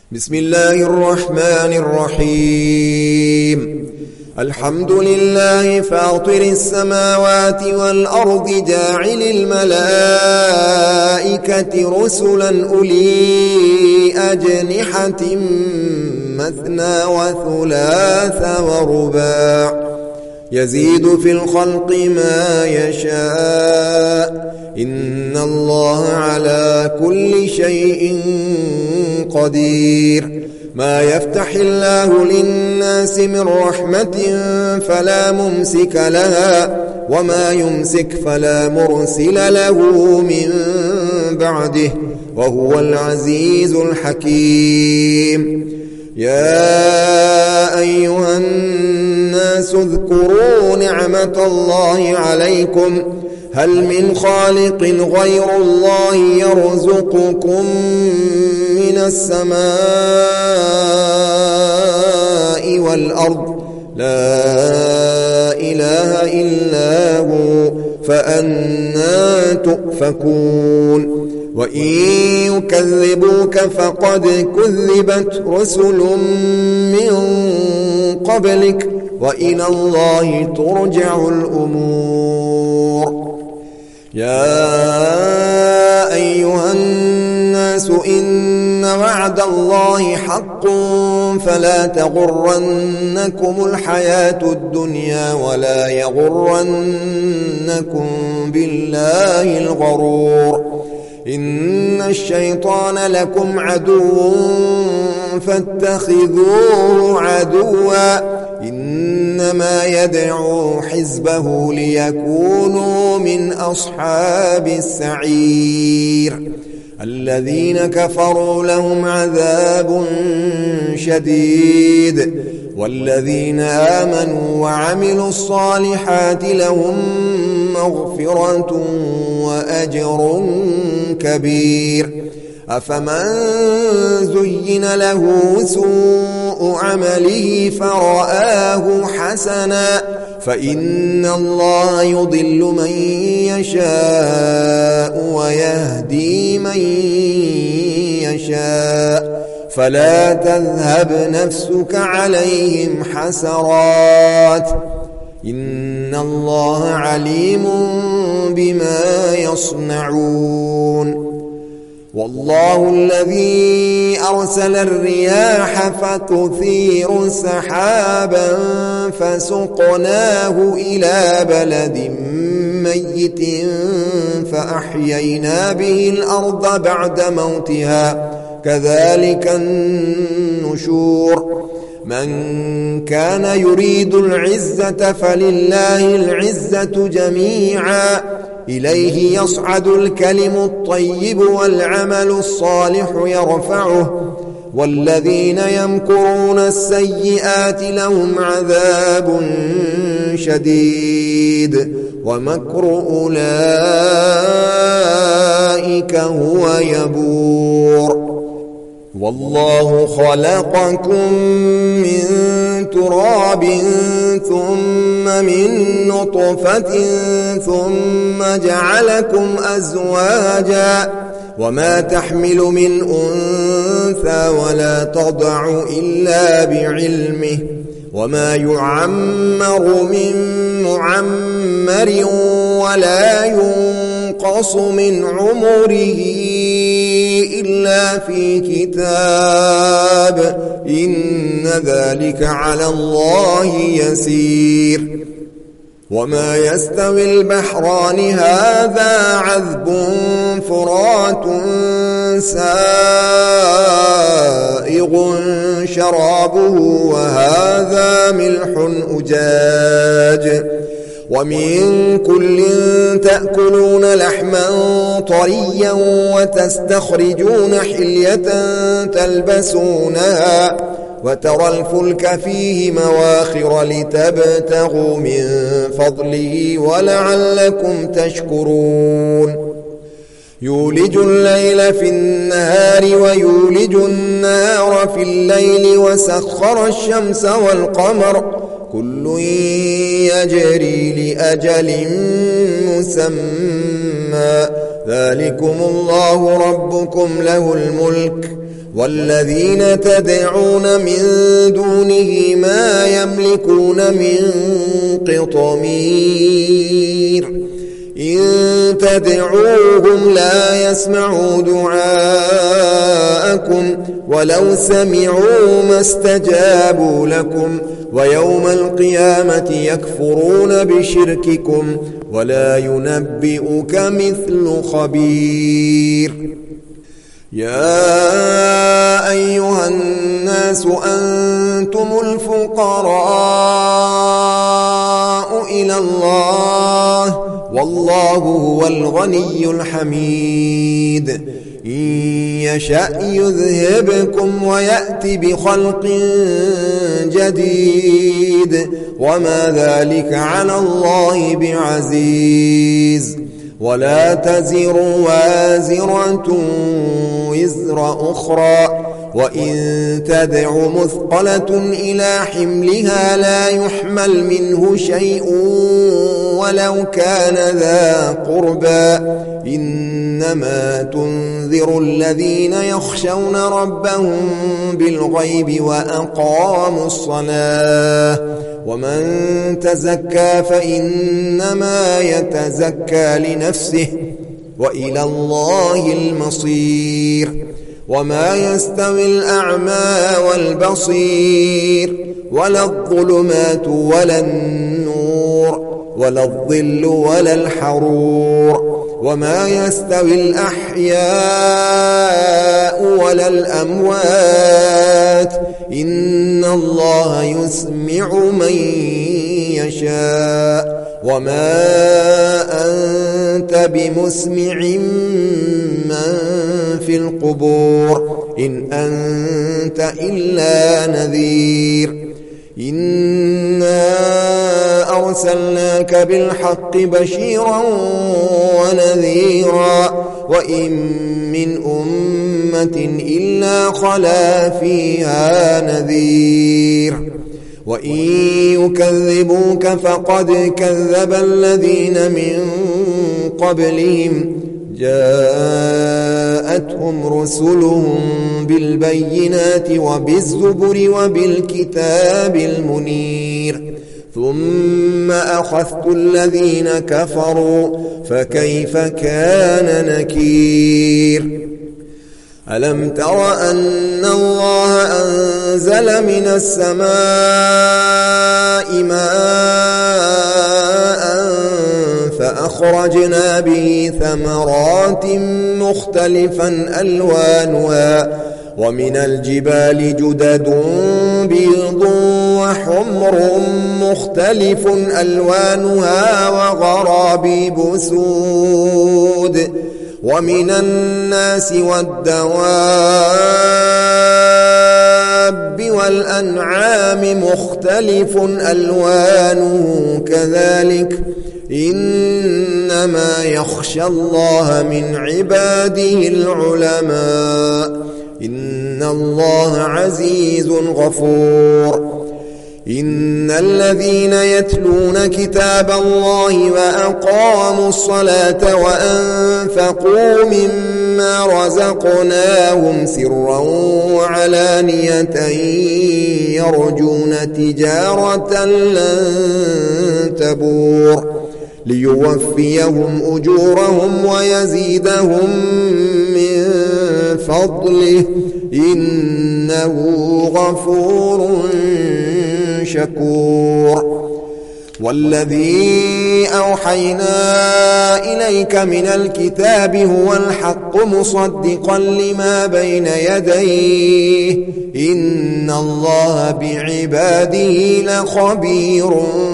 بسم الله الرحمن الرحيم. الحمد لله فاطر السماوات والأرض جاعل الملائكة رسلا أولي أجنحة مثنى وثلاث ورباع يزيد في الخلق ما يشاء إن الله على كل شيء قدير. ما يفتح الله للناس من رحمة فلا ممسك لها وما يمسك فلا مرسل له من بعده وهو العزيز الحكيم. يا أيها الناس اذكروا نعمة الله عليكم هل من خالق غير الله يرزقكم من السماء والأرض لا إله إلا هو فأنى تؤفكون. وإن يكذبوك فقد كذبت رسل من قبلك وإلى الله ترجع الأمور. يا أيها الناس إن وعد الله حق فلا تغرنكم الحياة الدنيا ولا يغرنكم بالله الغرور. إن الشيطان لكم عدو فاتخذوه عدوا إنما يدعو حزبه ليكونوا من أصحاب السعير. الذين كفروا لهم عذاب شديد والذين آمنوا وعملوا الصالحات لهم مغفرة وأجر كبير. أفمن زين له سوء عمله فرآه حسنا فإن الله يضل من يشاء ويهدي من يشاء فلا تذهب نفسك عليهم حسرات إن الله عليم بما يصنعون. والله الذي أرسل الرياح فتثير سحابا فسقناه إلى بلد ميت فأحيينا به الأرض بعد موتها كذلك النشور. من كان يريد العزة فلله العزة جميعا إليه يصعد الكلم الطيب والعمل الصالح يرفعه والذين يمكرون السيئات لهم عذاب شديد ومكر أولئك هو يبور. والله خلقكم من تراب ثم من نطفة ثم جعلكم أزواجا وما تحمل من أنثى ولا تضع إلا بعلمه وما يعمر من معمر ولا ينقص من عمره إلا في كتاب إن ذلك على الله يسير. وما يستوي البحران هذا عذب فرات سائغ شرابه وهذا ملح أجاج ومن كل تأكلون لحما طريا وتستخرجون حلية تلبسونها وترى الفلك فيه مواخر لتبتغوا من فضله ولعلكم تشكرون. يولج الليل في النهار ويولج النهار في الليل وسخر الشمس والقمر كل يجري لأجل مسمى ذلكم الله ربكم له الملك والذين تدعون من دونه ما يملكون من قطمير إن تدعوهم لا يسمعوا دعاءكم ولو سمعوا ما استجابوا لكم ويوم القيامة يكفرون بشرككم ولا ينبئك مثل خبير يا أيها الناس أنتم الفقراء إلى الله والله هو الغني الحميد إن يشأ يذهبكم ويأتي بخلق جديد وما ذلك على الله بعزيز ولا تزر وازرة وزر أخرى وإن تدع مثقلة إلى حملها لا يحمل منه شيء ولو كان ذا قربى إنما تنذر الذين يخشون ربهم بالغيب وأقاموا الصلاة ومن تزكى فإنما يتزكى لنفسه وإلى الله المصير وما يستوي الأعمى والبصير ولا الظلمات ولا النور ولا الظل ولا الحرور وما يستوي الأحياء ولا الأموات إن الله يسمع من يشاء وما أنت بمسمع من في القبور إن أنت إلا نذير إنا أرسلناك بالحق بشيرا ونذيرا وإن من أمة إلا خلا فيها نذير وإن يكذبوك فقد كذب الذين من قبلهم جاءتهم رسلهم بالبينات وبالزبر وبالكتاب المنير ثم أخذت الذين كفروا فكيف كان نكير ألم تر أن الله أنزل من السماء ماء فأخرجنا به ثمرات مختلفا ألوانها ومن الجبال جدد بيض وحمر مختلف ألوانها وغرابيب سود ومن الناس والدواب والأنعام مختلف ألوانه كذلك إنما يخشى الله من عباده العلماء إن الله عزيز غفور إن الذين يتلون كتاب الله وأقاموا الصلاة وأنفقوا مما رزقناهم سرا وعلانية يرجون تجارة لن تبور ليوفيهم أجورهم ويزيدهم من فضله إنه غفور شكور والذي أوحينا إليك من الكتاب هو الحق مصدقا لما بين يديه إن الله بعباده لخبير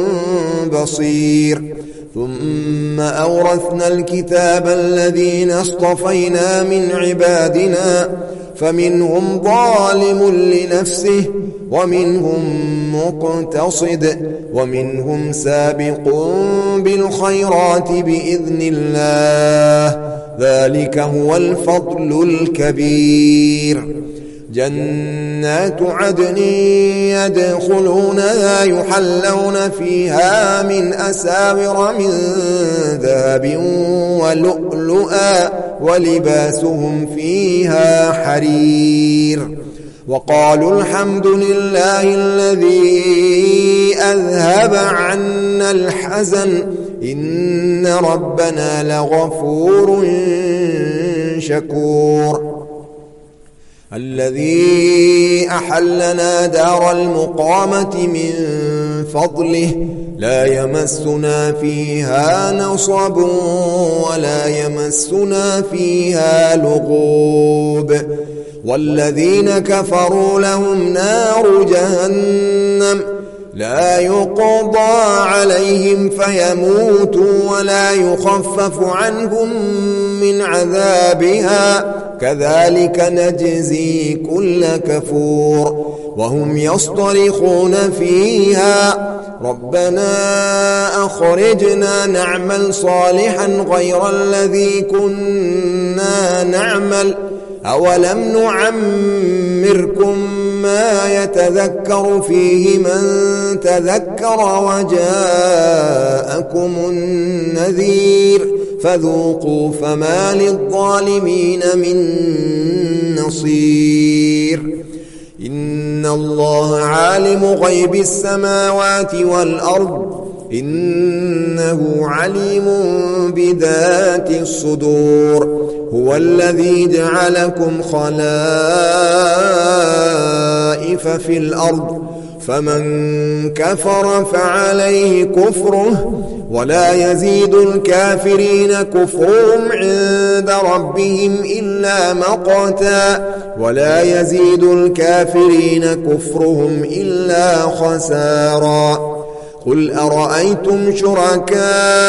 بصير ثم أورثنا الكتاب الذين اصطفينا من عبادنا فمنهم ظالم لنفسه ومنهم مقتصد ومنهم سابق بالخيرات بإذن الله ذلك هو الفضل الكبير جنات عدن يدخلونها يحلون فيها من أساور من ذهب ولؤلؤا ولباسهم فيها حرير وقالوا الحمد لله الذي أذهب عنا الحزن إن ربنا لغفور شكور الذي أحلنا دار المقامة من فضله لا يمسنا فيها نصب ولا يمسنا فيها لغوب والذين كفروا لهم نار جهنم لا يقضى عليهم فيموتوا ولا يخفف عنهم من عذابها كذلك نجزي كل كفور وهم يصطرخون فيها ربنا أخرجنا نعمل صالحا غير الذي كنا نعمل أولم نعمركم ما يتذكر فيه من تذكر وجاءكم النذير فذوقوا فما للظالمين من نصير إن الله عالم غيب السماوات والأرض إنه عليم بذات الصدور هو الذي جعلكم خلائف في الأرض فمن كفر فعليه كفره ولا يزيد الكافرين كفرهم عند ربهم إلا مقتا ولا يزيد الكافرين كفرهم إلا خسارا قل أرأيتم شركاءكم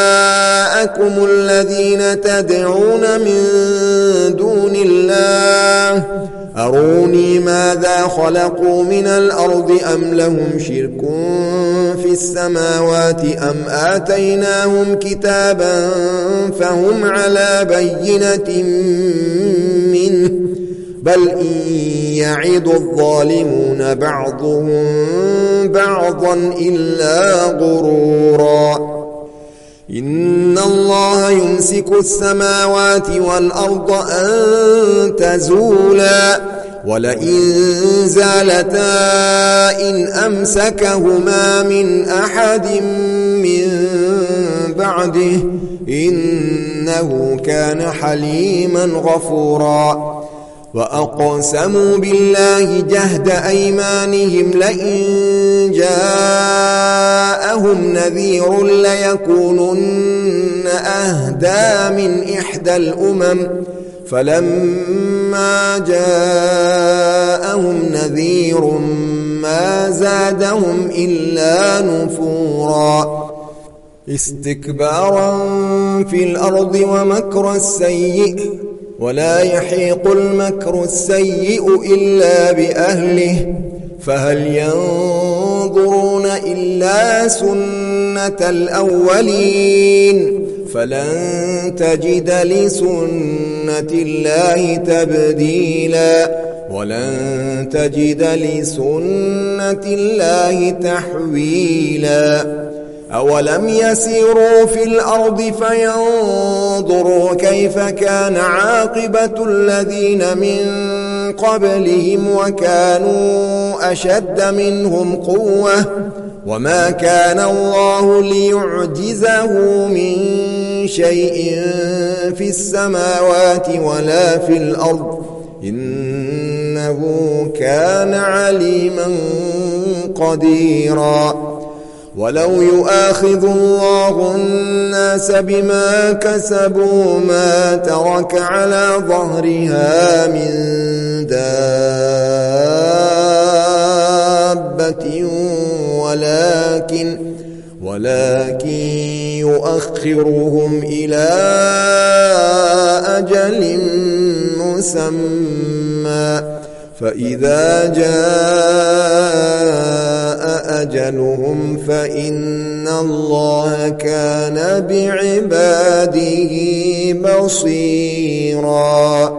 الذين تدعون من دون الله أروني ماذا خلقوا من الأرض أم لهم شرك في السماوات أم آتيناهم كتابا فهم على بينة منه بل إن يعد الظالمون بعضهم بعضا إلا غرورا إن الله يمسك السماوات والأرض أن تزولا ولئن زالتا إن أمسكهما من أحد من بعده إنه كان حليما غفورا وأقسموا بالله جهد أيمانهم لئن جاءهم نذير ليكونن أهدى من إحدى الأمم فلما جاءهم نذير ما زادهم إلا نفورا استكبارا في الأرض ومكر السيء ولا يحيق المكر السيء إلا بأهله فهل ينظرون إلا سنة الأولين فلن تجد لسنة الله تبديلا ولن تجد لسنة الله تحويلا أولم يسيروا في الأرض فينظروا كيف كان عاقبة الذين من قبلهم وكانوا أشد منهم قوة وما كان الله ليعجزه من شيء في السماوات ولا في الأرض إنه كان عليما قديرا ولو يؤاخذ الله الناس بما كسبوا ما ترك على ظهرها من دابة ولكن يؤخرهم إلى أجل مسمى فإذا جاء أجلهم فإن الله كان بعباده بصيرا